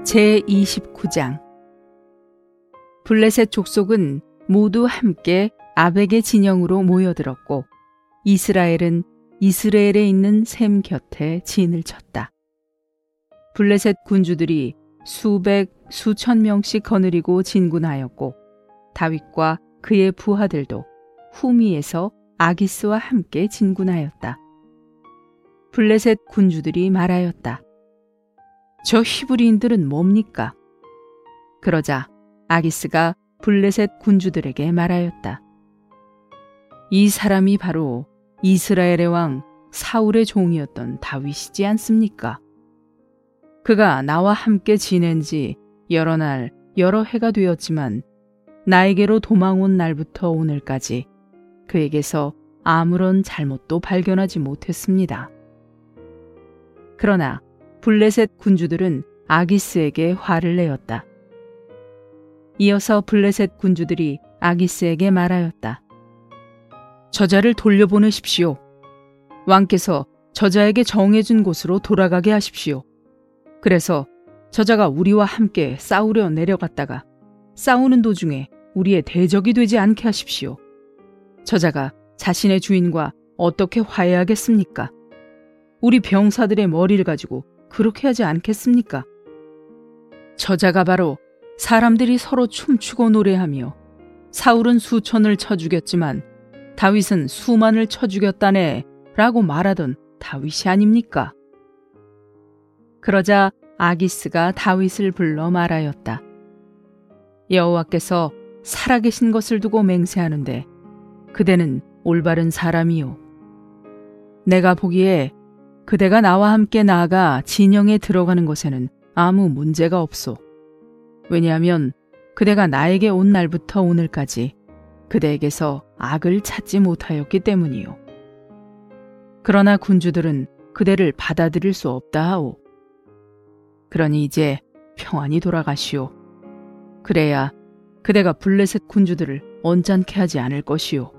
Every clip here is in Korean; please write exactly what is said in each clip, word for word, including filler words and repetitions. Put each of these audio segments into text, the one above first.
제이십구 장. 블레셋 족속은 모두 함께 아벡의 진영으로 모여들었고 이스라엘은 이스라엘에 있는 셈 곁에 진을 쳤다. 블레셋 군주들이 수백, 수천 명씩 거느리고 진군하였고 다윗과 그의 부하들도 후미에서 아기스와 함께 진군하였다. 블레셋 군주들이 말하였다. 저 히브리인들은 뭡니까? 그러자 아기스가 블레셋 군주들에게 말하였다. 이 사람이 바로 이스라엘의 왕 사울의 종이었던 다윗이지 않습니까? 그가 나와 함께 지낸 지 여러 날 여러 해가 되었지만 나에게로 도망온 날부터 오늘까지 그에게서 아무런 잘못도 발견하지 못했습니다. 그러나 블레셋 군주들은 아기스에게 화를 내었다. 이어서 블레셋 군주들이 아기스에게 말하였다. 저자를 돌려보내십시오. 왕께서 저자에게 정해준 곳으로 돌아가게 하십시오. 그래서 저자가 우리와 함께 싸우려 내려갔다가 싸우는 도중에 우리의 대적이 되지 않게 하십시오. 저자가 자신의 주인과 어떻게 화해하겠습니까? 우리 병사들의 머리를 가지고 그렇게 하지 않겠습니까? 저자가 바로 사람들이 서로 춤추고 노래하며 사울은 수천을 쳐 죽였지만 다윗은 수만을 쳐 죽였다네 라고 말하던 다윗이 아닙니까? 그러자 아기스가 다윗을 불러 말하였다. 여호와께서 살아계신 것을 두고 맹세하는데 그대는 올바른 사람이요. 내가 보기에 그대가 나와 함께 나아가 진영에 들어가는 것에는 아무 문제가 없소. 왜냐하면 그대가 나에게 온 날부터 오늘까지 그대에게서 악을 찾지 못하였기 때문이요. 그러나 군주들은 그대를 받아들일 수 없다 하오. 그러니 이제 평안히 돌아가시오. 그래야 그대가 블레셋 군주들을 언짢게 하지 않을 것이오.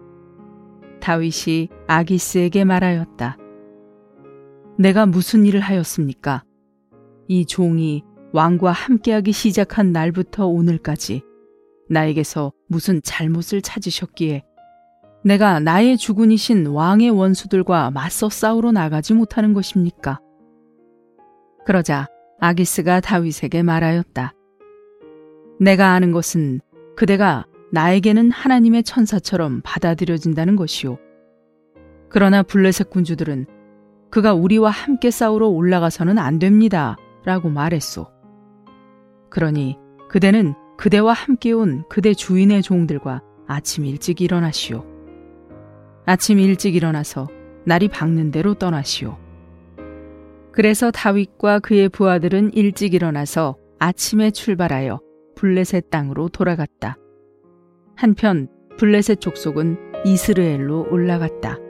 다윗이 아기스에게 말하였다. 내가 무슨 일을 하였습니까? 이 종이 왕과 함께하기 시작한 날부터 오늘까지 나에게서 무슨 잘못을 찾으셨기에 내가 나의 주군이신 왕의 원수들과 맞서 싸우러 나가지 못하는 것입니까? 그러자 아기스가 다윗에게 말하였다. 내가 아는 것은 그대가 나에게는 하나님의 천사처럼 받아들여진다는 것이오. 그러나 블레셋 군주들은 그가 우리와 함께 싸우러 올라가서는 안 됩니다 라고 말했소. 그러니 그대는 그대와 함께 온 그대 주인의 종들과 아침 일찍 일어나시오. 아침 일찍 일어나서 날이 밝는 대로 떠나시오. 그래서 다윗과 그의 부하들은 일찍 일어나서 아침에 출발하여 블레셋 땅으로 돌아갔다. 한편 블레셋 족속은 이스라엘로 올라갔다.